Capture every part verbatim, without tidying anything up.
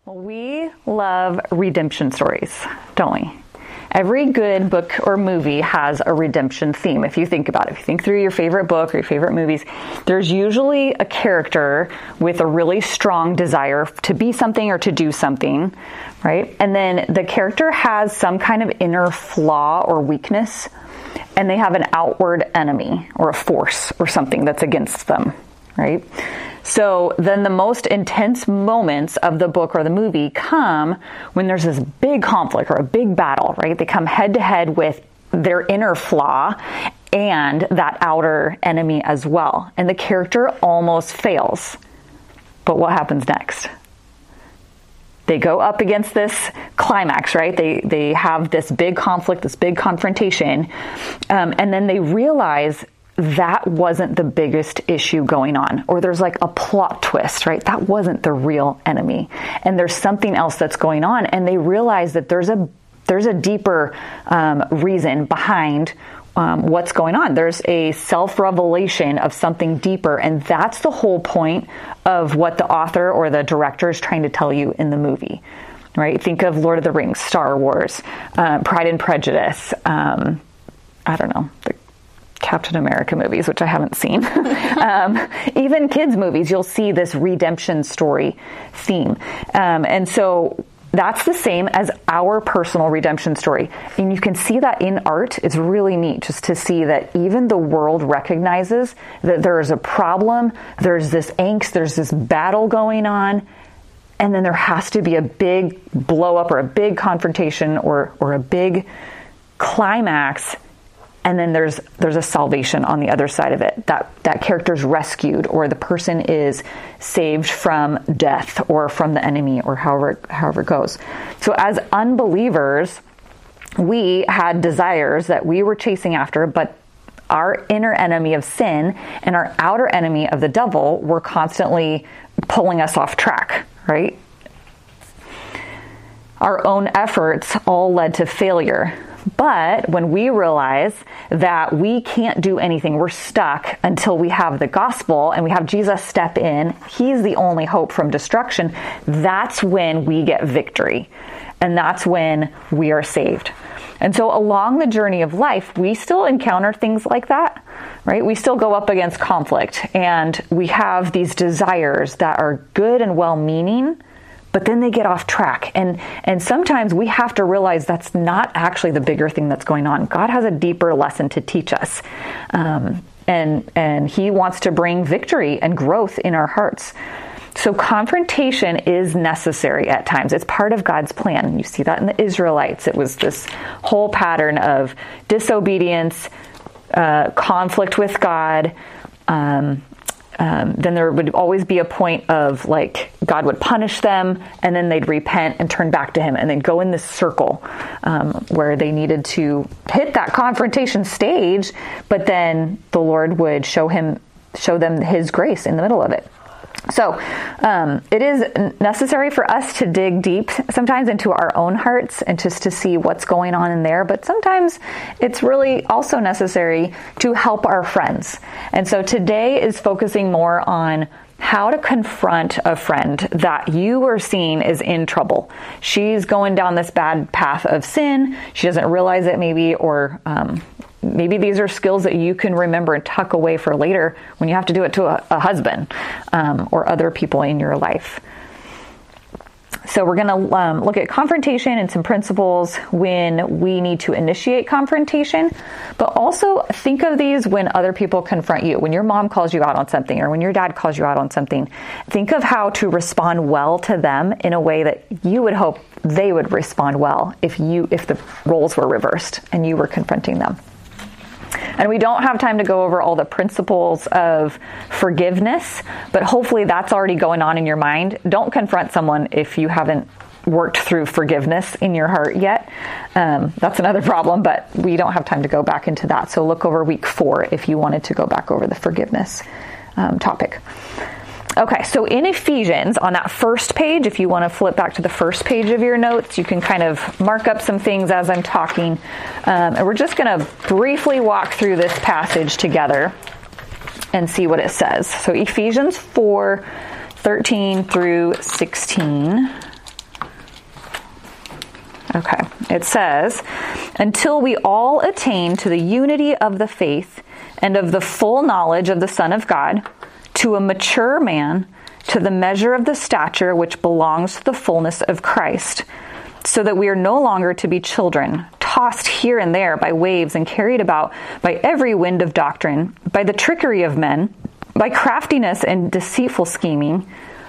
Well, we love redemption stories, don't we? Every good book or movie has a redemption theme. If you think about it, if you think through your favorite book or your favorite movies, there's usually a character with a really strong desire to be something or to do something, right? And then the character has some kind of inner flaw or weakness, and they have an outward enemy or a force or something that's against them, right? So then the most intense moments of the book or the movie come when there's this big conflict or a big battle, right? They come head to head with their inner flaw and that outer enemy as well. And the character almost fails. But what happens next? They go up against this climax, right? They they have this big conflict, this big confrontation, um, and then they realize that wasn't the biggest issue going on, or there's like a plot twist, right? That wasn't the real enemy, and there's something else that's going on, and they realize that there's a there's a deeper um, reason behind um, what's going on. There's a self-revelation of something deeper, and that's the whole point of what the author or the director is trying to tell you in the movie, right? Think of Lord of the Rings, Star Wars, uh, Pride and Prejudice. Um, I don't know. The Captain America movies, which I haven't seen. um, even kids movies, you'll see this redemption story theme. Um, and so that's the same as our personal redemption story. And you can see that in art. It's really neat just to see that even the world recognizes that there is a problem, there's this angst, there's this battle going on, and then there has to be a big blow up or a big confrontation or or a big climax. And then there's there's a salvation on the other side of it. That that character's rescued, or the person is saved from death or from the enemy, or however however it goes. So as unbelievers, we had desires that we were chasing after, but our inner enemy of sin and our outer enemy of the devil were constantly pulling us off track, right? Our own efforts all led to failure. But when we realize that we can't do anything, we're stuck until we have the gospel and we have Jesus step in, he's the only hope from destruction, that's when we get victory. And that's when we are saved. And so along the journey of life, we still encounter things like that, right? We still go up against conflict, and we have these desires that are good and well-meaning, but then they get off track. And and sometimes we have to realize that's not actually the bigger thing that's going on. God has a deeper lesson to teach us. Um, and, and he wants to bring victory and growth in our hearts. So confrontation is necessary at times. It's part of God's plan. You see that in the Israelites. It was this whole pattern of disobedience, uh, conflict with God, um, Um, then there would always be a point of like God would punish them, and then they'd repent and turn back to him, and then go in this circle um, where they needed to hit that confrontation stage, but then the Lord would show him, show them his grace in the middle of it. So um, it is necessary for us to dig deep sometimes into our own hearts and just to see what's going on in there. But sometimes it's really also necessary to help our friends. And so today is focusing more on how to confront a friend that you are seeing is in trouble. She's going down this bad path of sin. She doesn't realize it maybe, or um maybe these are skills that you can remember and tuck away for later when you have to do it to a, a husband um, or other people in your life. So we're going to um, look at confrontation and some principles when we need to initiate confrontation, but also think of these when other people confront you. When your mom calls you out on something, or when your dad calls you out on something, think of how to respond well to them in a way that you would hope they would respond well if you if the roles were reversed and you were confronting them. And we don't have time to go over all the principles of forgiveness, but hopefully that's already going on in your mind. Don't confront someone if you haven't worked through forgiveness in your heart yet. Um, that's another problem, but we don't have time to go back into that. So look over week four if you wanted to go back over the forgiveness um, topic. Okay, so in Ephesians, on that first page, if you want to flip back to the first page of your notes, you can kind of mark up some things as I'm talking. Um, and we're just going to briefly walk through this passage together and see what it says. So Ephesians four, thirteen through sixteen. Okay. It says, until we all attain to the unity of the faith and of the full knowledge of the Son of God, to a mature man, to the measure of the stature which belongs to the fullness of Christ, so that we are no longer to be children, tossed here and there by waves and carried about by every wind of doctrine, by the trickery of men, by craftiness and deceitful scheming,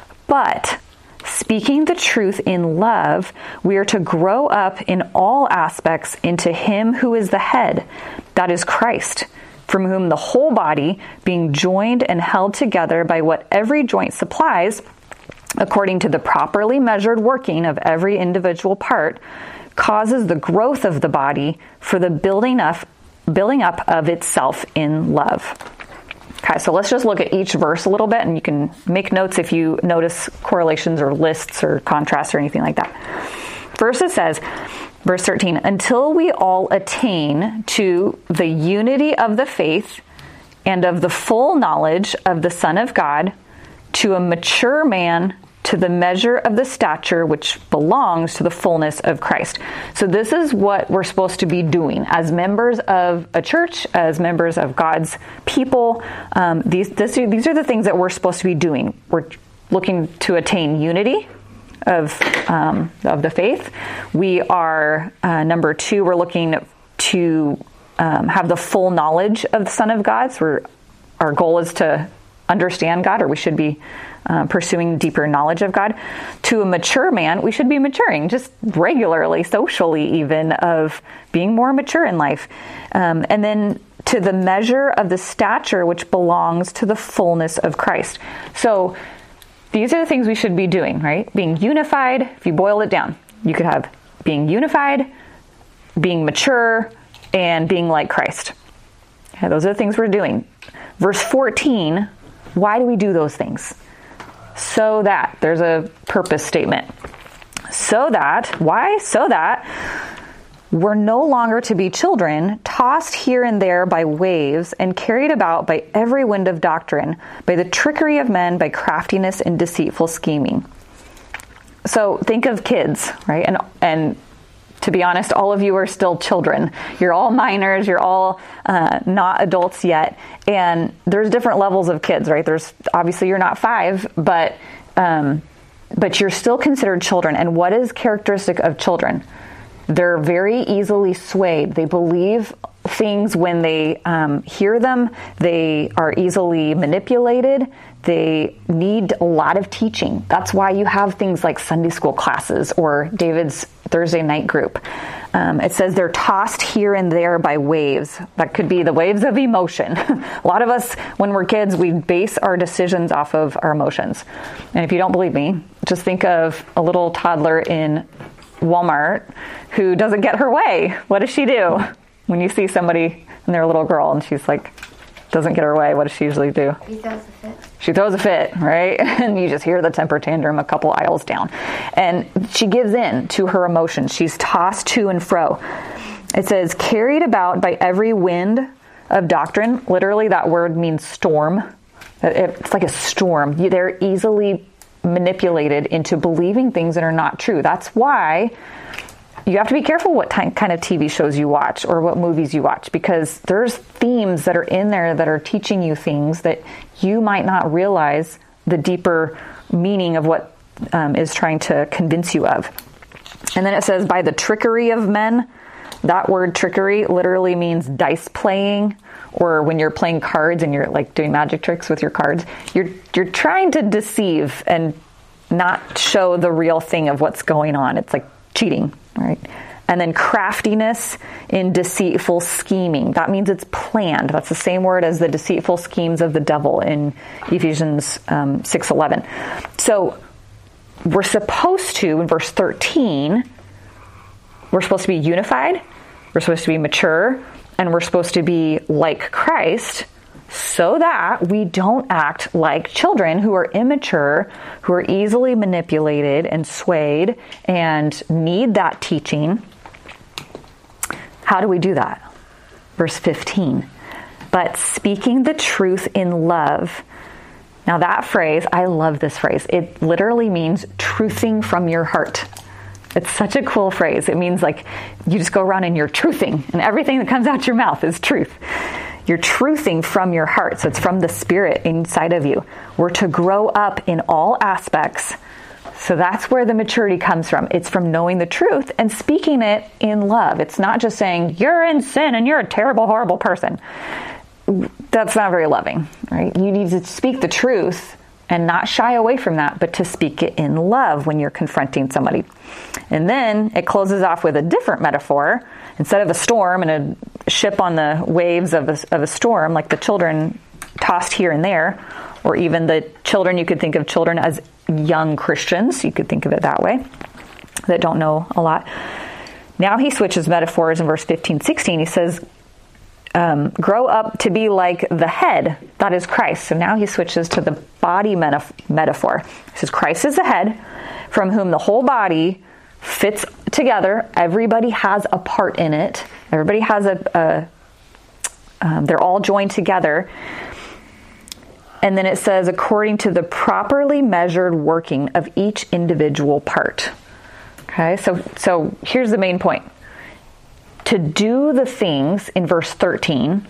but speaking the truth in love, we are to grow up in all aspects into him who is the head, that is Christ, from whom the whole body, being joined and held together by what every joint supplies, according to the properly measured working of every individual part, causes the growth of the body for the building up, building up of itself in love. Okay, so let's just look at each verse a little bit, and you can make notes if you notice correlations or lists or contrasts or anything like that. First it says, verse thirteen, until we all attain to the unity of the faith and of the full knowledge of the Son of God, to a mature man, to the measure of the stature which belongs to the fullness of Christ. So this is what we're supposed to be doing as members of a church, as members of God's people. Um, these, this, these are the things that we're supposed to be doing. We're looking to attain unity of um, of the faith. We are, uh, number two, we're looking to um, have the full knowledge of the Son of God. So we're, our goal is to understand God, or we should be uh, pursuing deeper knowledge of God. To a mature man, we should be maturing just regularly, socially even, of being more mature in life. Um, and then to the measure of the stature which belongs to the fullness of Christ. So these are the things we should be doing, right? Being unified, if you boil it down, you could have being unified, being mature, and being like Christ. Okay, those are the things we're doing. Verse fourteen, why do we do those things? So that, there's a purpose statement. So that, why? So that we're no longer to be children, tossed here and there by waves and carried about by every wind of doctrine, by the trickery of men, by craftiness and deceitful scheming. So think of kids, right? And and to be honest, all of you are still children. You're all minors. You're all uh, not adults yet. And there's different levels of kids, right? There's obviously you're not five, but um, but you're still considered children. And what is characteristic of children? They're very easily swayed. They believe things when they um, hear them. They are easily manipulated. They need a lot of teaching. That's why you have things like Sunday school classes or David's Thursday night group. Um, it says they're tossed here and there by waves. That could be the waves of emotion. A lot of us, when we're kids, we base our decisions off of our emotions. And if you don't believe me, just think of a little toddler in Walmart who doesn't get her way. What does she do? When you see somebody and they're a little girl and she's like, doesn't get her way, what does she usually do? She throws a fit. She throws a fit, right? And you just hear the temper tantrum a couple aisles down. And she gives in to her emotions. She's tossed to and fro. It says, carried about by every wind of doctrine. Literally, that word means storm. It's like a storm. They're easily manipulated into believing things that are not true. That's why you have to be careful what ty- kind of T V shows you watch or what movies you watch, because there's themes that are in there that are teaching you things that you might not realize the deeper meaning of what um, is trying to convince you of. And then it says, by the trickery of men. That word trickery literally means dice playing, or when you're playing cards and you're like doing magic tricks with your cards, you're you're trying to deceive and not show the real thing of what's going on. It's like cheating, right? And then craftiness in deceitful scheming. That means it's planned. That's the same word as the deceitful schemes of the devil in Ephesians um, six eleven. So we're supposed to, in verse thirteen, we're supposed to be unified, we're supposed to be mature, and we're supposed to be like Christ, so that we don't act like children who are immature, who are easily manipulated and swayed and need that teaching. How do we do that? Verse fifteen. But speaking the truth in love. Now that phrase, I love this phrase. It literally means truthing from your heart. It's such a cool phrase. It means like you just go around and you're truthing, and everything that comes out your mouth is truth. You're truthing from your heart, so it's from the Spirit inside of you. We're to grow up in all aspects. So that's where the maturity comes from. It's from knowing the truth and speaking it in love. It's not just saying, you're in sin and you're a terrible, horrible person. That's not very loving, right? You need to speak the truth and not shy away from that, but to speak it in love when you're confronting somebody. And then it closes off with a different metaphor. Instead of a storm and a ship on the waves of a, of a storm, like the children tossed here and there, or even the children, you could think of children as young Christians. You could think of it that way, that don't know a lot. Now he switches metaphors in verse fifteen, sixteen. He says, um, grow up to be like the head, that is Christ. So now he switches to the body metaf- metaphor. He says, Christ is the head, from whom the whole body fits together. Everybody has a part in it. Everybody has a, a um, they're all joined together. And then it says, according to the properly measured working of each individual part. Okay, so so here's the main point. To do the things in verse thirteen,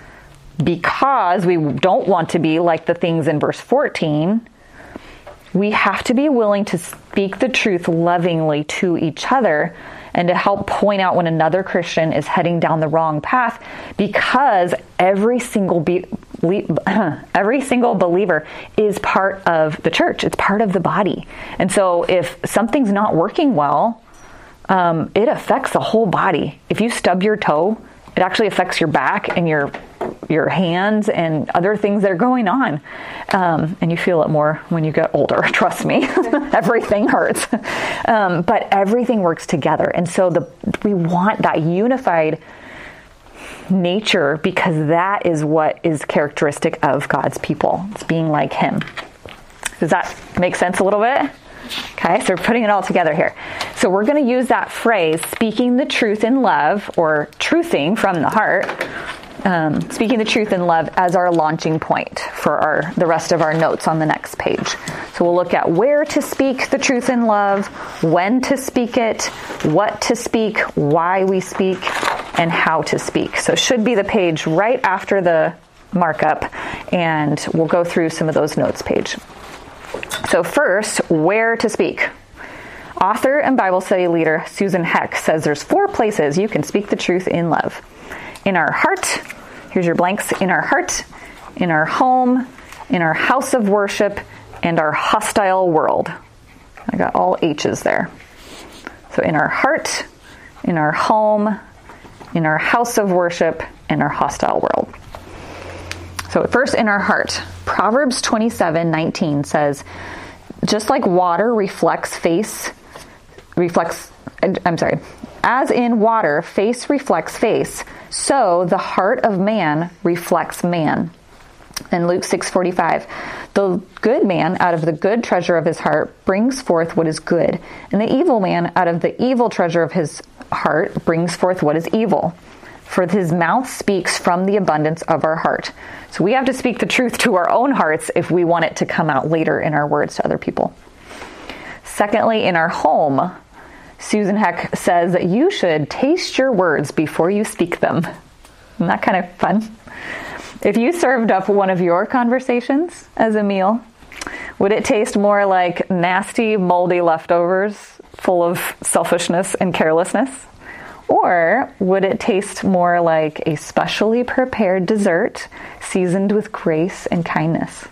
because we don't want to be like the things in verse fourteen, we have to be willing to speak the truth lovingly to each other and to help point out when another Christian is heading down the wrong path, because every single be- every single believer is part of the church. It's part of the body. And so if something's not working well, um, it affects the whole body. If you stub your toe, it actually affects your back and your your hands and other things that are going on. Um, and you feel it more when you get older, trust me. Everything hurts. Um, but everything works together. And so the we want that unified nature, because that is what is characteristic of God's people. It's being like him. Does that make sense a little bit? Okay, so we're putting it all together here. So we're going to use that phrase, speaking the truth in love, or truthing from the heart, um, speaking the truth in love, as our launching point for our the rest of our notes on the next page. So we'll look at where to speak the truth in love, when to speak it, what to speak, why we speak, and how to speak. So it should be the page right after the markup, and we'll go through some of those notes page. So first, where to speak. Author and Bible study leader Susan Heck says there's four places you can speak the truth in love. In our heart, here's your blanks, in our heart, in our home, in our house of worship, and our hostile world. I got all H's there. So in our heart, in our home, in our house of worship, and our hostile world. So first, in our heart, Proverbs twenty-seven nineteen says, just like water reflects face, reflects, I'm sorry, as in water, face reflects face, so the heart of man reflects man. And Luke six forty-five, the good man out of the good treasure of his heart brings forth what is good, and the evil man out of the evil treasure of his heart brings forth what is evil. For his mouth speaks from the abundance of our heart. So we have to speak the truth to our own hearts if we want it to come out later in our words to other people. Secondly, in our home, Susan Heck says that you should taste your words before you speak them. Isn't that kind of fun? If you served up one of your conversations as a meal, would it taste more like nasty, moldy leftovers full of selfishness and carelessness? Or would it taste more like a specially prepared dessert seasoned with grace and kindness?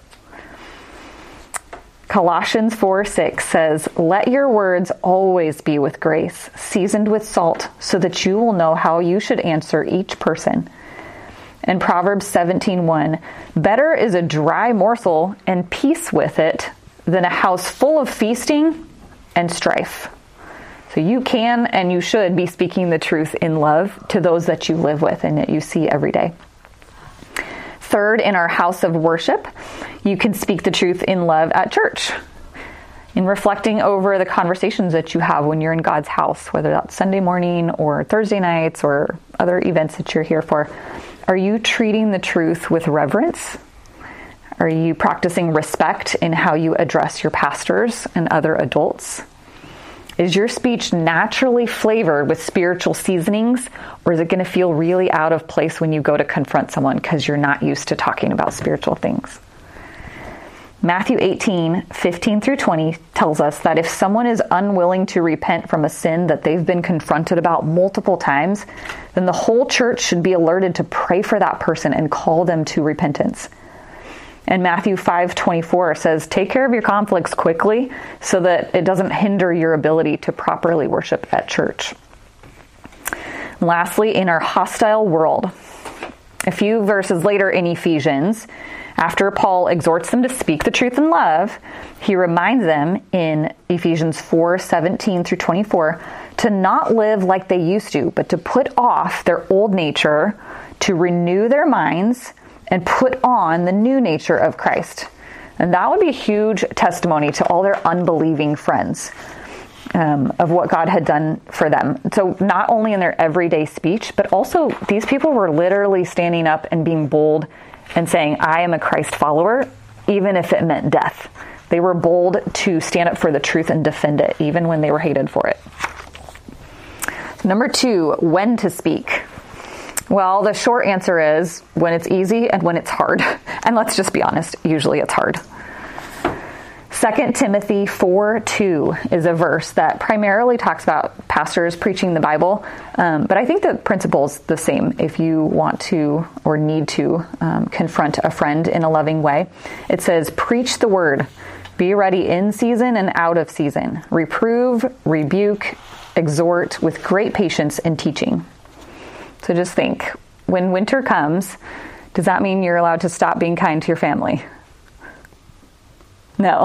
Colossians four six says, let your words always be with grace, seasoned with salt, so that you will know how you should answer each person. And Proverbs seventeen one, better is a dry morsel and peace with it than a house full of feasting and strife. So you can and you should be speaking the truth in love to those that you live with and that you see every day. Third, in our house of worship, you can speak the truth in love at church. In reflecting over the conversations that you have when you're in God's house, whether that's Sunday morning or Thursday nights or other events that you're here for, are you treating the truth with reverence? Are you practicing respect in how you address your pastors and other adults? Is your speech naturally flavored with spiritual seasonings, or is it going to feel really out of place when you go to confront someone because you're not used to talking about spiritual things? Matthew eighteen, fifteen through twenty tells us that if someone is unwilling to repent from a sin that they've been confronted about multiple times, then the whole church should be alerted to pray for that person and call them to repentance. And Matthew five twenty-four says, take care of your conflicts quickly so that it doesn't hinder your ability to properly worship at church. Lastly, in our hostile world, a few verses later in Ephesians, after Paul exhorts them to speak the truth in love, he reminds them in Ephesians four seventeen through twenty-four to not live like they used to, but to put off their old nature, to renew their minds, and put on the new nature of Christ. And that would be a huge testimony to all their unbelieving friends um, of what God had done for them. So not only in their everyday speech, but also these people were literally standing up and being bold and saying, I am a Christ follower, even if it meant death. They were bold to stand up for the truth and defend it, even when they were hated for it. Number two, when to speak. Well, the short answer is when it's easy and when it's hard. And let's just be honest, usually it's hard. Second Timothy four two is a verse that primarily talks about pastors preaching the Bible, um, but I think the principle is the same if you want to or need to um, confront a friend in a loving way. It says, preach the word, be ready in season and out of season, reprove, rebuke, exhort with great patience and teaching. So just think, when winter comes, does that mean you're allowed to stop being kind to your family? No.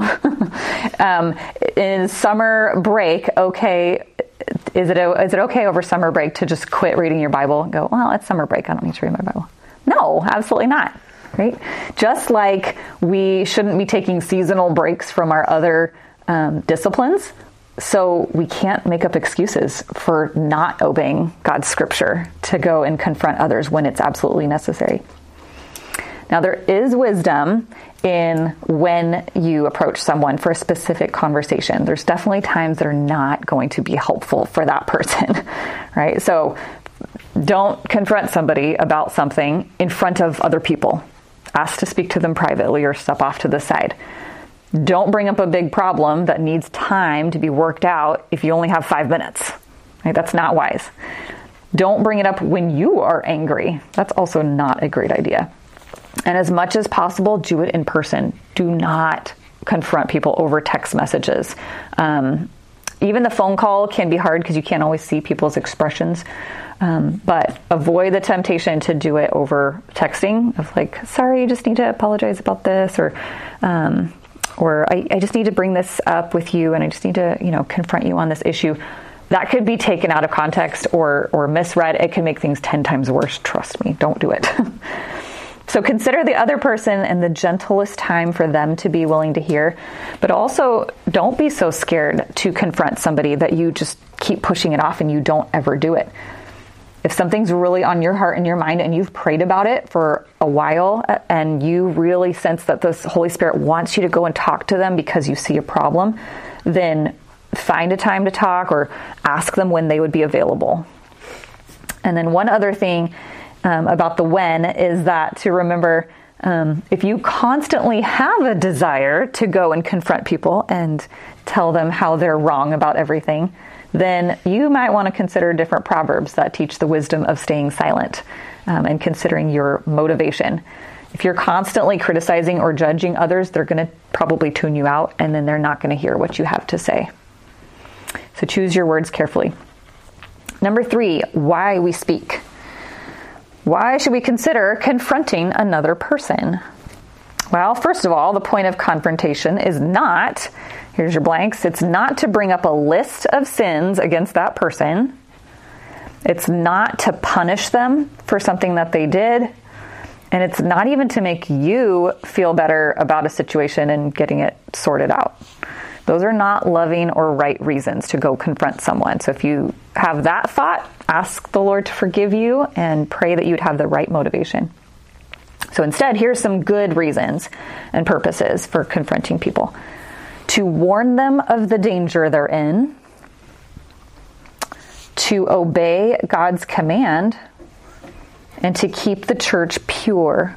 um, in summer break, okay, is it is it okay over summer break to just quit reading your Bible and go, well, it's summer break, I don't need to read my Bible? No, absolutely not. Right? Just like we shouldn't be taking seasonal breaks from our other um, disciplines, so we can't make up excuses for not obeying God's scripture to go and confront others when it's absolutely necessary. Now, there is wisdom in when you approach someone for a specific conversation. There's definitely times that are not going to be helpful for that person, right? So don't confront somebody about something in front of other people. Ask to speak to them privately or step off to the side. Don't bring up a big problem that needs time to be worked out if you only have five minutes. Right? That's not wise. Don't bring it up when you are angry. That's also not a great idea. And as much as possible, do it in person. Do not confront people over text messages. Um, even the phone call can be hard because you can't always see people's expressions. Um, but avoid the temptation to do it over texting of like, sorry, you just need to apologize about this, or um, or I, I just need to bring this up with you, and I just need to, you know, confront you on this issue. That could be taken out of context or or misread. It can make things ten times worse. Trust me, don't do it. So consider the other person and the gentlest time for them to be willing to hear. But also, don't be so scared to confront somebody that you just keep pushing it off and you don't ever do it. If something's really on your heart and your mind and you've prayed about it for a while and you really sense that the Holy Spirit wants you to go and talk to them because you see a problem, then find a time to talk or ask them when they would be available. And then one other thing um, about the when is that to remember, um, if you constantly have a desire to go and confront people and tell them how they're wrong about everything, then you might want to consider different proverbs that teach the wisdom of staying silent um, and considering your motivation. If you're constantly criticizing or judging others, they're going to probably tune you out, and then they're not going to hear what you have to say. So choose your words carefully. Number three, why we speak. Why should we consider confronting another person? Well, first of all, the point of confrontation is not, here's your blanks, it's not to bring up a list of sins against that person. It's not to punish them for something that they did. And it's not even to make you feel better about a situation and getting it sorted out. Those are not loving or right reasons to go confront someone. So if you have that thought, ask the Lord to forgive you and pray that you'd have the right motivation. So instead, here's some good reasons and purposes for confronting people. To warn them of the danger they're in, to obey God's command and to keep the church pure.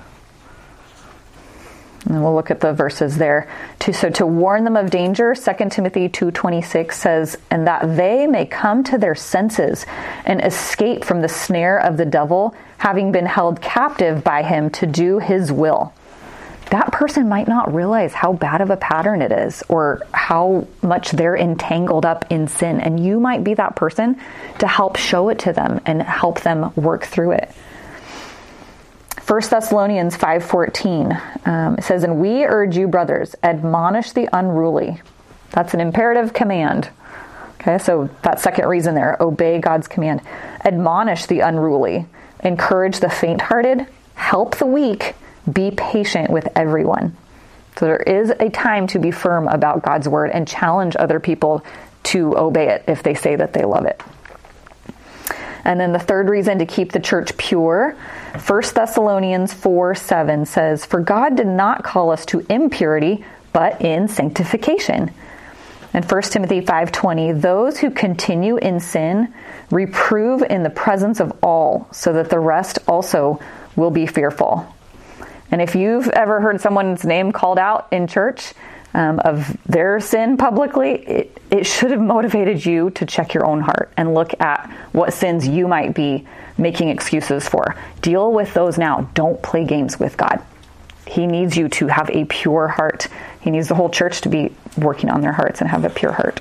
And we'll look at the verses there. To, so to warn them of danger, Second Timothy two twenty-six says, and that they may come to their senses and escape from the snare of the devil, having been held captive by him to do his will. That person might not realize how bad of a pattern it is or how much they're entangled up in sin. And you might be that person to help show it to them and help them work through it. First Thessalonians five fourteen, um, it says, and we urge you, brothers, admonish the unruly. That's an imperative command. Okay, so that second reason there, obey God's command. Admonish the unruly, encourage the faint-hearted, help the weak, be patient with everyone. So there is a time to be firm about God's word and challenge other people to obey it if they say that they love it. And then the third reason to keep the church pure, First Thessalonians four seven says, for God did not call us to impurity, but in sanctification. And First Timothy five twenty, those who continue in sin reprove in the presence of all, so that the rest also will be fearful. And if you've ever heard someone's name called out in church um, of their sin publicly, it, it should have motivated you to check your own heart and look at what sins you might be making excuses for. Deal with those now. Don't play games with God. He needs you to have a pure heart. He needs the whole church to be working on their hearts and have a pure heart.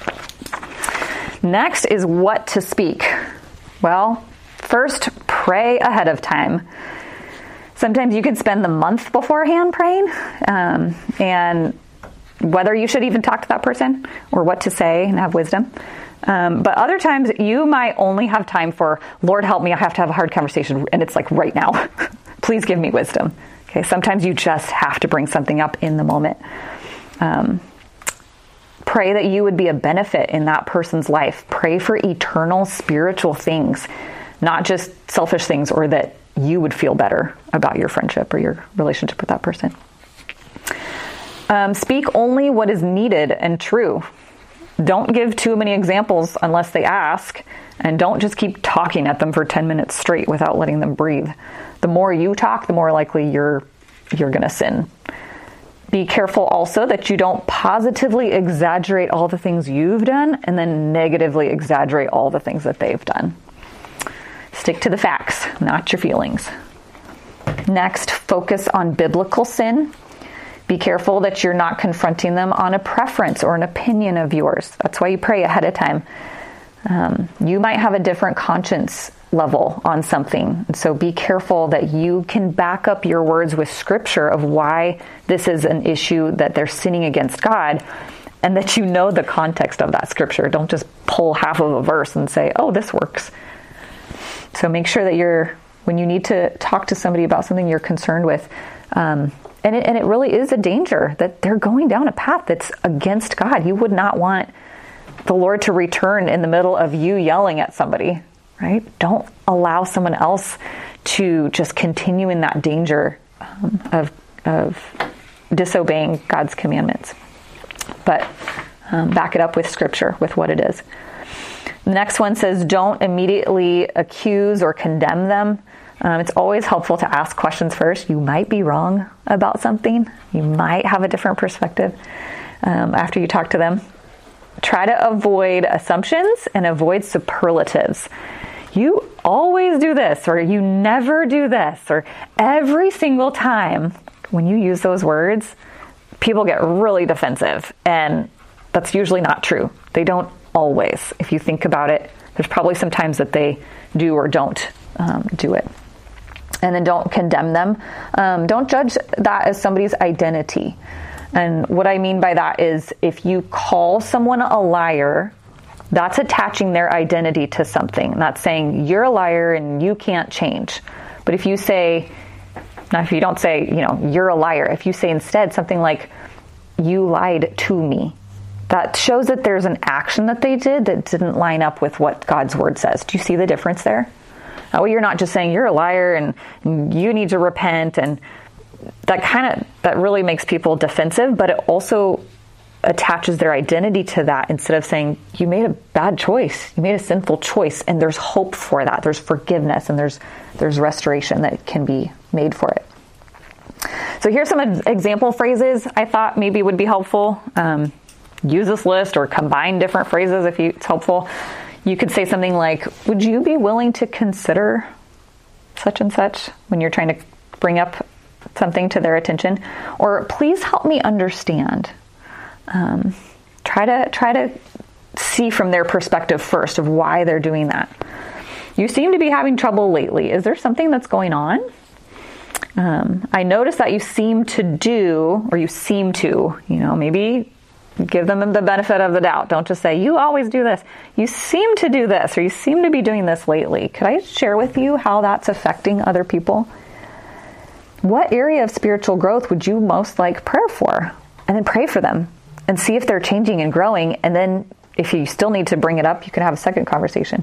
Next is what to speak. Well, first, pray ahead of time. Sometimes you can spend the month beforehand praying, um, and whether you should even talk to that person or what to say and have wisdom. Um, but other times you might only have time for, Lord, help me, I have to have a hard conversation. And it's like right now, please give me wisdom. Okay. Sometimes you just have to bring something up in the moment. Um, pray that you would be a benefit in that person's life. Pray for eternal spiritual things, not just selfish things, or that you would feel better about your friendship or your relationship with that person. Um, speak only what is needed and true. Don't give too many examples unless they ask, and don't just keep talking at them for ten minutes straight without letting them breathe. The more you talk, the more likely you're you're going to sin. Be careful also that you don't positively exaggerate all the things you've done and then negatively exaggerate all the things that they've done. Stick to the facts, not your feelings. Next, focus on biblical sin. Be careful that you're not confronting them on a preference or an opinion of yours. That's why you pray ahead of time. Um, you might have a different conscience level on something. So be careful that you can back up your words with scripture of why this is an issue that they're sinning against God, and that you know the context of that scripture. Don't just pull half of a verse and say, oh, this works. So make sure that you're, when you need to talk to somebody about something you're concerned with, um, and it, and it really is a danger that they're going down a path that's against God. You would not want the Lord to return in the middle of you yelling at somebody, right? Don't allow someone else to just continue in that danger um, of, of disobeying God's commandments. But um, back it up with scripture, with what it is. The next one says, don't immediately accuse or condemn them. Um, it's always helpful to ask questions first. You might be wrong about something. You might have a different perspective um, after you talk to them. Try to avoid assumptions and avoid superlatives. You always do this, or you never do this, or every single time when you use those words, people get really defensive, and that's usually not true. They don't always. If you think about it, there's probably some times that they do or don't um, do it. And then don't condemn them. Um, don't judge that as somebody's identity. And what I mean by that is if you call someone a liar, that's attaching their identity to something. That's saying you're a liar and you can't change. But if you say, now if you don't say, you know, you're a liar, if you say instead something like, you lied to me, that shows that there's an action that they did that didn't line up with what God's word says. Do you see the difference there? Oh, you're not just saying you're a liar and you need to repent, and that kind of, that really makes people defensive, but it also attaches their identity to that instead of saying, you made a bad choice, you made a sinful choice, and there's hope for that. There's forgiveness and there's there's restoration that can be made for it. So here's some example phrases I thought maybe would be helpful. Um, use this list or combine different phrases if you, it's helpful. You could say something like, would you be willing to consider such and such when you're trying to bring up something to their attention? Or please help me understand. Um, try to try to see from their perspective first of why they're doing that. You seem to be having trouble lately. Is there something that's going on? Um, I notice that you seem to do, or you seem to, you know, maybe give them the benefit of the doubt. Don't just say, you always do this. You seem to do this, or you seem to be doing this lately. Could I share with you how that's affecting other people? What area of spiritual growth would you most like prayer for? And then pray for them and see if they're changing and growing. And then if you still need to bring it up, you can have a second conversation.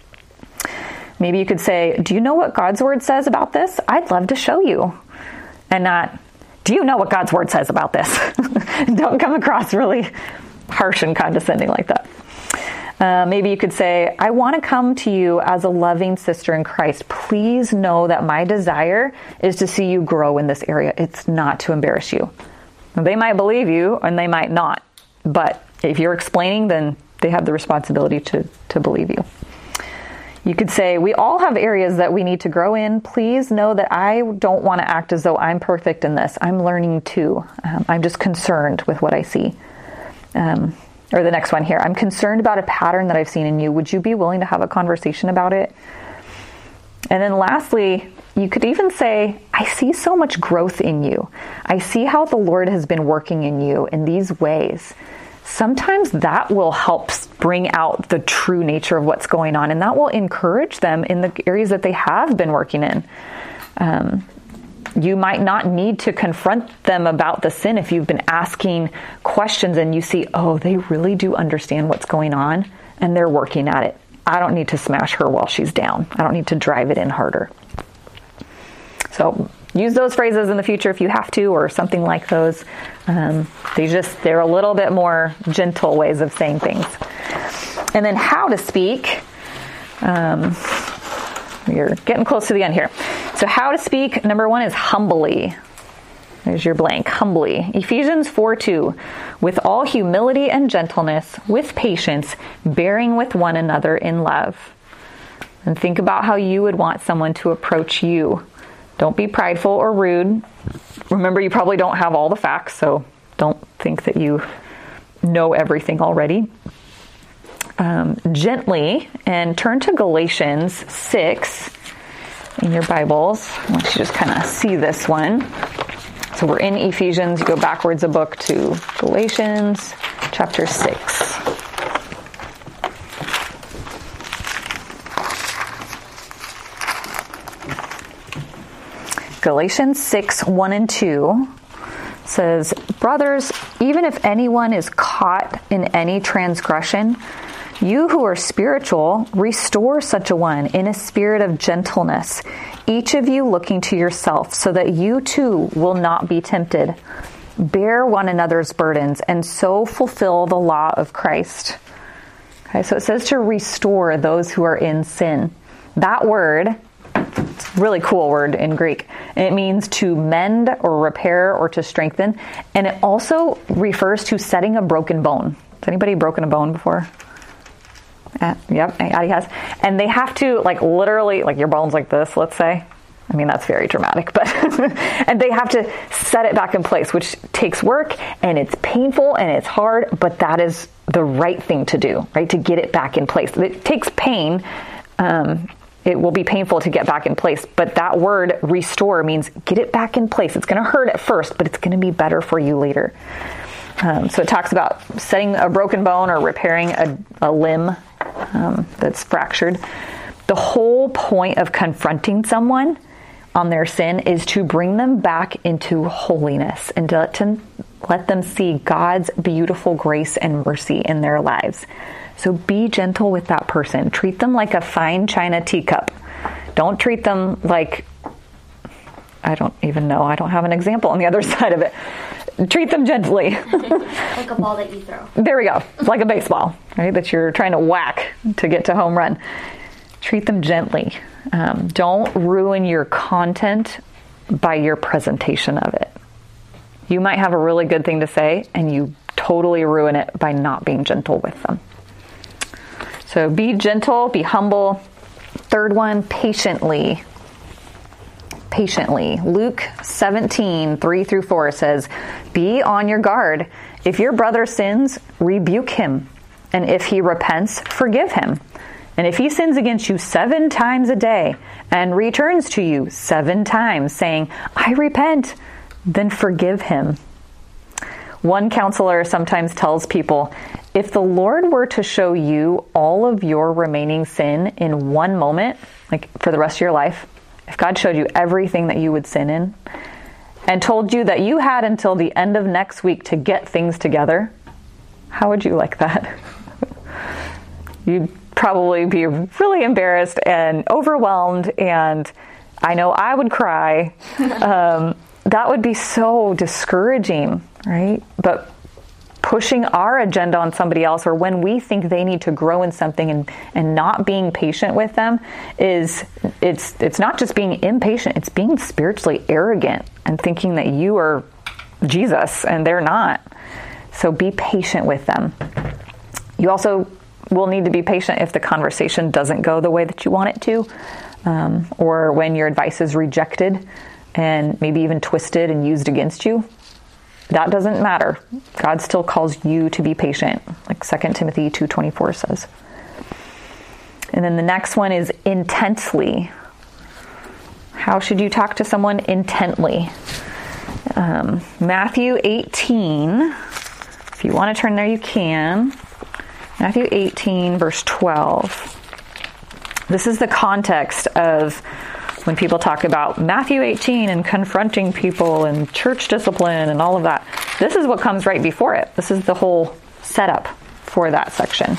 Maybe you could say, do you know what God's word says about this? I'd love to show you. And not, do you know what God's word says about this? Don't come across really harsh and condescending like that. Uh, maybe you could say, I want to come to you as a loving sister in Christ. Please know that my desire is to see you grow in this area. It's not to embarrass you. They might believe you and they might not. But if you're explaining, then they have the responsibility to, to believe you. You could say, we all have areas that we need to grow in. Please know that I don't want to act as though I'm perfect in this. I'm learning too. Um, I'm just concerned with what I see. Um, or the next one here. I'm concerned about a pattern that I've seen in you. Would you be willing to have a conversation about it? And then lastly, you could even say, I see so much growth in you. I see how the Lord has been working in you in these ways. Sometimes that will help bring out the true nature of what's going on, and that will encourage them in the areas that they have been working in. Um, you might not need to confront them about the sin if you've been asking questions and you see, oh, they really do understand what's going on and they're working at it. I don't need to smash her while she's down. I don't need to drive it in harder. So use those phrases in the future if you have to, or something like those. Um, they just, they're a little bit more gentle ways of saying things. And then how to speak. Um, you're getting close to the end here. So how to speak, number one is humbly. There's your blank, humbly. Ephesians four two, with all humility and gentleness, with patience, bearing with one another in love. And think about how you would want someone to approach you. Don't be prideful or rude. Remember, you probably don't have all the facts, so don't think that you know everything already. Um, gently, and turn to Galatians six in your Bibles. I want you to just kind of see this one. So we're in Ephesians. You go backwards a book to Galatians chapter six. Galatians six, one and two says, brothers, even if anyone is caught in any transgression, you who are spiritual, restore such a one in a spirit of gentleness, each of you looking to yourself, so that you too will not be tempted. Bear one another's burdens, and so fulfill the law of Christ. Okay, so it says to restore those who are in sin. That word, it's a really cool word in Greek. It means to mend or repair or to strengthen. And it also refers to setting a broken bone. Has anybody broken a bone before? Uh, yep, Addie has. And they have to, like, literally, like your bone's like this, let's say. I mean, that's very dramatic, but, and they have to set it back in place, which takes work and it's painful and it's hard, but that is the right thing to do, right? To get it back in place. It takes pain. Um, it will be painful to get back in place, but that word restore means get it back in place. It's going to hurt at first, but it's going to be better for you later. Um, so it talks about setting a broken bone or repairing a, a limb um, that's fractured. The whole point of confronting someone on their sin is to bring them back into holiness and to let them, let them see God's beautiful grace and mercy in their lives. So be gentle with that person. Treat them like a fine china teacup. Don't treat them like, I don't even know. I don't have an example on the other side of it. treat them gently. Like a ball that you throw. There we go. It's like a baseball, right? That you're trying to whack to get to home run. Treat them gently. Um, don't ruin your content by your presentation of it. You might have a really good thing to say, and you totally ruin it by not being gentle with them. So be gentle, be humble. Third one, patiently. Patiently. Luke seventeen, three through four says, be on your guard. If your brother sins, rebuke him. And if he repents, forgive him. And if he sins against you seven times a day and returns to you seven times saying, I repent, then forgive him. One counselor sometimes tells people, if the Lord were to show you all of your remaining sin in one moment, like for the rest of your life, if God showed you everything that you would sin in and told you that you had until the end of next week to get things together, how would you like that? You'd probably be really embarrassed and overwhelmed, and I know I would cry. Um, that would be so discouraging, right? But pushing our agenda on somebody else, or when we think they need to grow in something and, and not being patient with them, is it's it's not just being impatient, it's being spiritually arrogant and thinking that you are Jesus and they're not. So be patient with them. You also will need to be patient if the conversation doesn't go the way that you want it to, um, or when your advice is rejected and maybe even twisted and used against you. That doesn't matter. God still calls you to be patient, like Second Timothy two twenty-four says. And then the next one is intensely. How should you talk to someone intently? Um, Matthew eighteen. If you want to turn there, you can. Matthew eighteen, verse twelve. This is the context of when people talk about Matthew eighteen and confronting people and church discipline and all of that. This is what comes right before it. This is the whole setup for that section.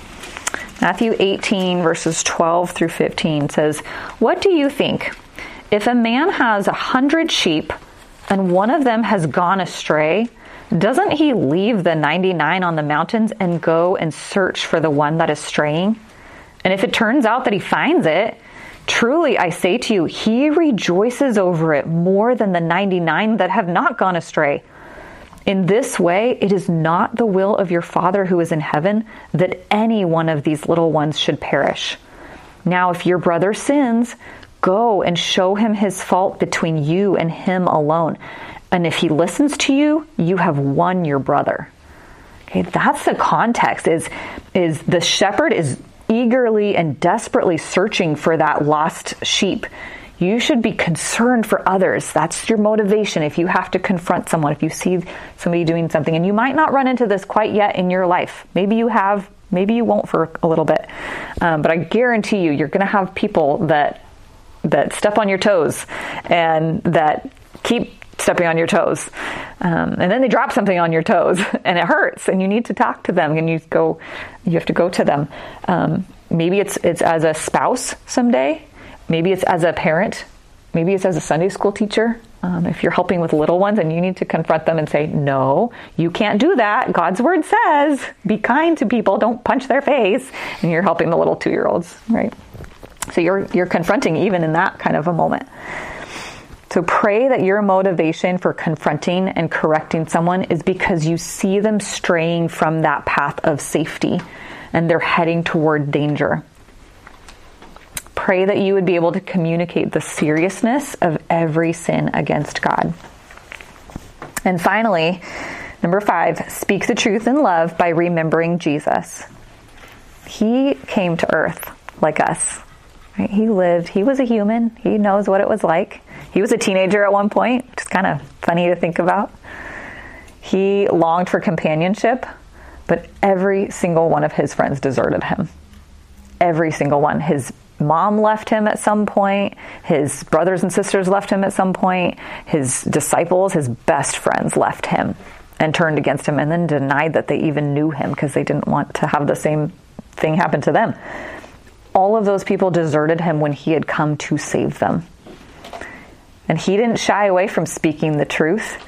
Matthew eighteen, verses twelve through fifteen says, what do you think? If a man has a hundred sheep and one of them has gone astray, doesn't he leave the ninety-nine on the mountains and go and search for the one that is straying? And if it turns out that he finds it, truly I say to you, he rejoices over it more than the ninety-nine that have not gone astray. In this way, it is not the will of your Father who is in heaven that any one of these little ones should perish. Now, if your brother sins, go and show him his fault between you and him alone. And if he listens to you, you have won your brother. Okay, that's the context, is, is the shepherd is eagerly and desperately searching for that lost sheep. You should be concerned for others. That's your motivation if you have to confront someone, if you see somebody doing something. And you might not run into this quite yet in your life. Maybe you have, maybe you won't for a little bit. Um, but I guarantee you, you're going to have people that that step on your toes and that keep stepping on your toes. Um, and then they drop something on your toes and it hurts and you need to talk to them and you go, you have to go to them. Um, maybe it's, it's as a spouse someday. Maybe it's as a parent. Maybe it's as a Sunday school teacher. Um, if you're helping with little ones and you need to confront them and say, no, you can't do that. God's word says, be kind to people. Don't punch their face. And you're helping the little two-year-olds, right? So you're, you're confronting even in that kind of a moment. So pray that your motivation for confronting and correcting someone is because you see them straying from that path of safety and they're heading toward danger. Pray that you would be able to communicate the seriousness of every sin against God. And finally, number five, speak the truth in love by remembering Jesus. He came to earth like us. Right? He lived, he was a human. He knows what it was like. He was a teenager at one point, which is kind of funny to think about. He longed for companionship, but every single one of his friends deserted him. Every single one. His mom left him at some point. His brothers and sisters left him at some point. His disciples, his best friends left him and turned against him and then denied that they even knew him because they didn't want to have the same thing happen to them. All of those people deserted him when he had come to save them. And he didn't shy away from speaking the truth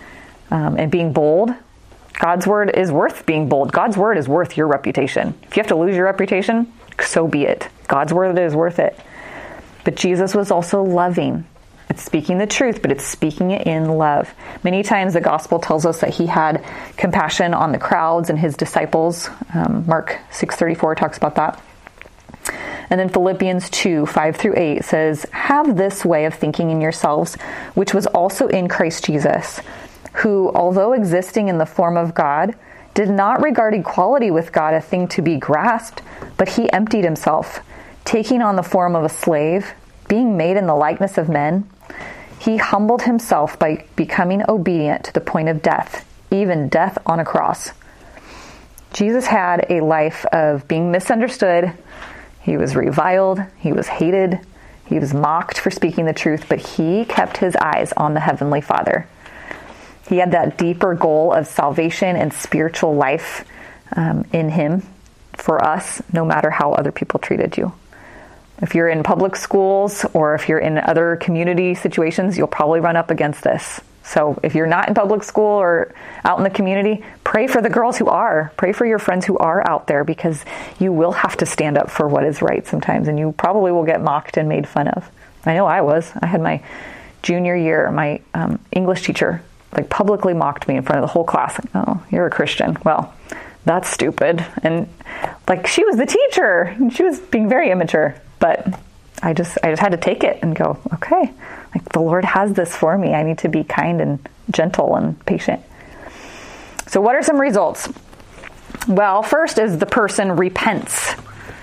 um, and being bold. God's word is worth being bold. God's word is worth your reputation. If you have to lose your reputation, so be it. God's word is worth it. But Jesus was also loving. It's speaking the truth, but it's speaking it in love. Many times the gospel tells us that he had compassion on the crowds and his disciples. Um, Mark six thirty-four talks about that. And then Philippians two, five through eight says, "Have this way of thinking in yourselves, which was also in Christ Jesus, who, although existing in the form of God, did not regard equality with God a thing to be grasped, but he emptied himself, taking on the form of a slave, being made in the likeness of men. He humbled himself by becoming obedient to the point of death, even death on a cross." Jesus had a life of being misunderstood. He was reviled. He was hated. He was mocked for speaking the truth, but he kept his eyes on the Heavenly Father. He had that deeper goal of salvation and spiritual life um, in him for us, no matter how other people treated you. If you're in public schools or if you're in other community situations, you'll probably run up against this. So if you're not in public school or out in the community, pray for the girls who are. Pray for your friends who are out there, because you will have to stand up for what is right sometimes, and you probably will get mocked and made fun of. I know I was. I had my junior year, my um, English teacher like publicly mocked me in front of the whole class. Like, "Oh, you're a Christian. Well, that's stupid." And like, she was the teacher and she was being very immature, but I just, I just had to take it and go, okay, like the Lord has this for me. I need to be kind and gentle and patient. So what are some results? Well, first is the person repents.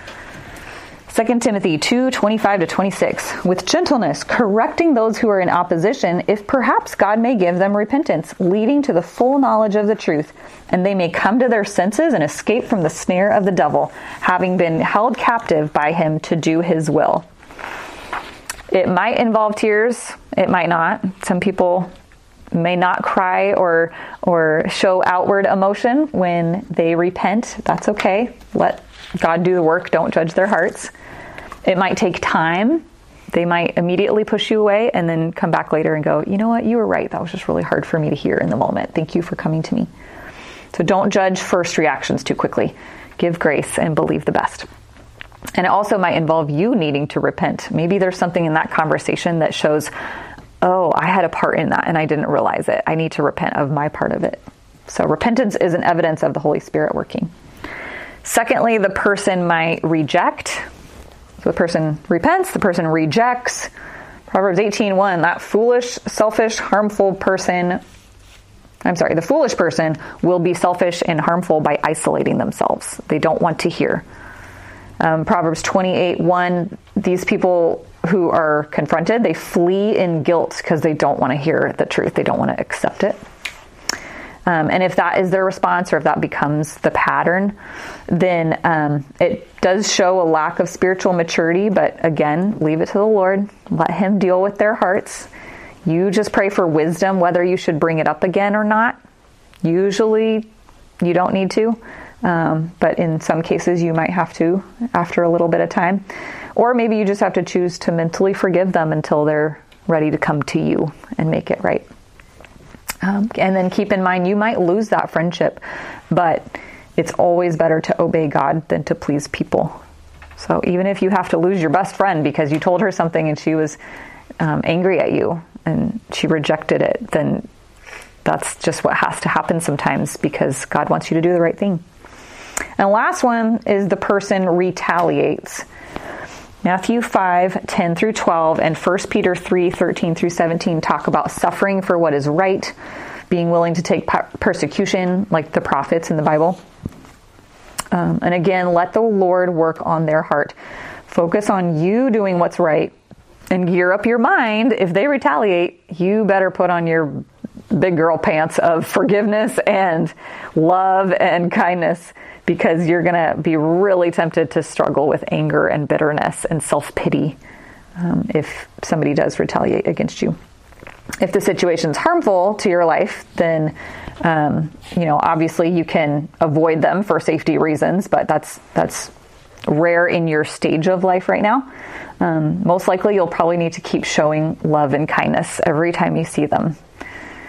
Second Timothy two, twenty-five to twenty-six, "With gentleness, correcting those who are in opposition, if perhaps God may give them repentance, leading to the full knowledge of the truth, and they may come to their senses and escape from the snare of the devil, having been held captive by him to do his will." It might involve tears. It might not. Some people may not cry or or show outward emotion when they repent. That's okay. Let God do the work. Don't judge their hearts. It might take time. They might immediately push you away and then come back later and go, "You know what? You were right. That was just really hard for me to hear in the moment. Thank you for coming to me." So don't judge first reactions too quickly. Give grace and believe the best. And it also might involve you needing to repent. Maybe there's something in that conversation that shows, oh, I had a part in that and I didn't realize it. I need to repent of my part of it. So repentance is an evidence of the Holy Spirit working. Secondly, the person might reject. So the person repents, the person rejects. Proverbs eighteen one, that foolish, selfish, harmful person, I'm sorry, the foolish person will be selfish and harmful by isolating themselves. They don't want to hear. Um, Proverbs twenty-eight one, these people who are confronted, they flee in guilt because they don't want to hear the truth. They don't want to accept it. Um, and if that is their response, or if that becomes the pattern, then um, it does show a lack of spiritual maturity. But again, leave it to the Lord. Let him deal with their hearts. You just pray for wisdom, whether you should bring it up again or not. Usually you don't need to. Um, but in some cases you might have to after a little bit of time. Or maybe you just have to choose to mentally forgive them until they're ready to come to you and make it right. Um, and then keep in mind, you might lose that friendship, but it's always better to obey God than to please people. So even if you have to lose your best friend because you told her something and she was um, angry at you and she rejected it, then that's just what has to happen sometimes, because God wants you to do the right thing. And the last one is the person retaliates. Matthew five, ten through twelve, and First Peter three, thirteen through seventeen talk about suffering for what is right, being willing to take persecution like the prophets in the Bible. Um, and again, let the Lord work on their heart. Focus on you doing what's right and gear up your mind. If they retaliate, you better put on your big girl pants of forgiveness and love and kindness, because you're going to be really tempted to struggle with anger and bitterness and self-pity um, if somebody does retaliate against you. If the situation's harmful to your life, then, um, you know, obviously you can avoid them for safety reasons, but that's that's rare in your stage of life right now. Um, most likely you'll probably need to keep showing love and kindness every time you see them.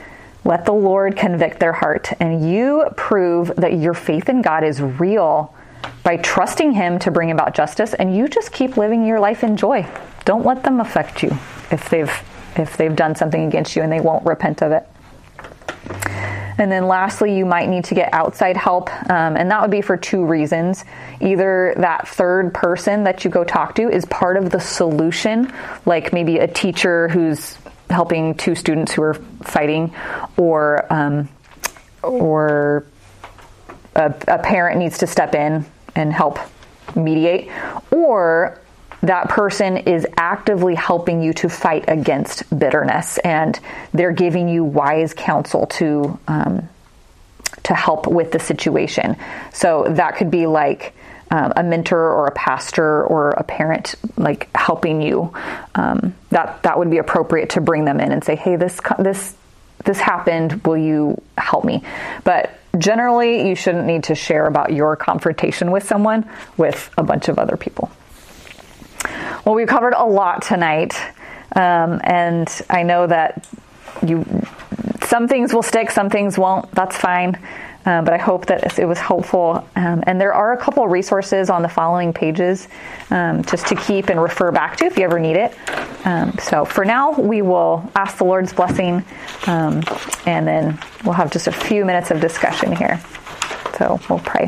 Let the Lord convict their heart, and you prove that your faith in God is real by trusting Him to bring about justice, and you just keep living your life in joy. Don't let them affect you if they've if they've done something against you and they won't repent of it. And then lastly, you might need to get outside help, um, and that would be for two reasons. Either that third person that you go talk to is part of the solution, like maybe a teacher who's helping two students who are fighting, or um, or a, a parent needs to step in and help mediate, or that person is actively helping you to fight against bitterness, and they're giving you wise counsel to um, to help with the situation. So that could be like um, a mentor or a pastor or a parent, like helping you. Um, that that would be appropriate to bring them in and say, "Hey, this this this happened. Will you help me?" But generally, you shouldn't need to share about your confrontation with someone with a bunch of other people. Well, we've covered a lot tonight, um, and I know that you some things will stick, some things won't. That's fine, uh, but I hope that it was helpful. Um, and there are a couple resources on the following pages um, just to keep and refer back to if you ever need it. Um, so for now, we will ask the Lord's blessing, um, and then we'll have just a few minutes of discussion here. So we'll pray.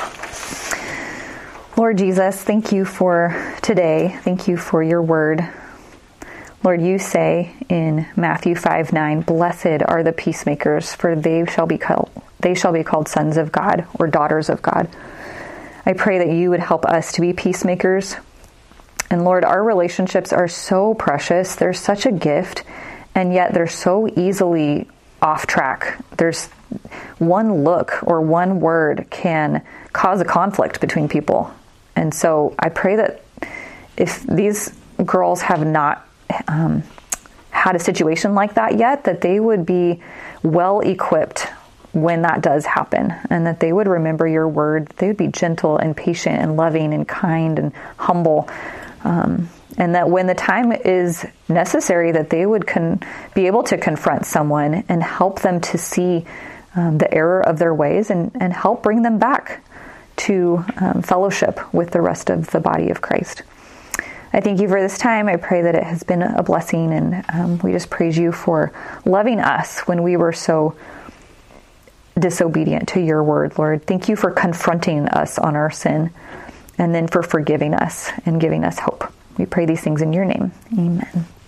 Lord Jesus, thank you for today. Thank you for your word. Lord, you say in Matthew five nine, "Blessed are the peacemakers, for they shall be called they shall be called sons of God or daughters of God." I pray that you would help us to be peacemakers. And Lord, our relationships are so precious. They're such a gift, and yet they're so easily off track. There's one look or one word can cause a conflict between people. And so I pray that if these girls have not um, had a situation like that yet, that they would be well equipped when that does happen, and that they would remember your word. They would be gentle and patient and loving and kind and humble. Um, and that when the time is necessary, that they would con- be able to confront someone and help them to see um, the error of their ways, and, and help bring them back to um, fellowship with the rest of the body of Christ. I thank you for this time. I pray that it has been a blessing, and um, we just praise you for loving us when we were so disobedient to your word, Lord. Thank you for confronting us on our sin, and then for forgiving us and giving us hope. We pray these things in your name. Amen.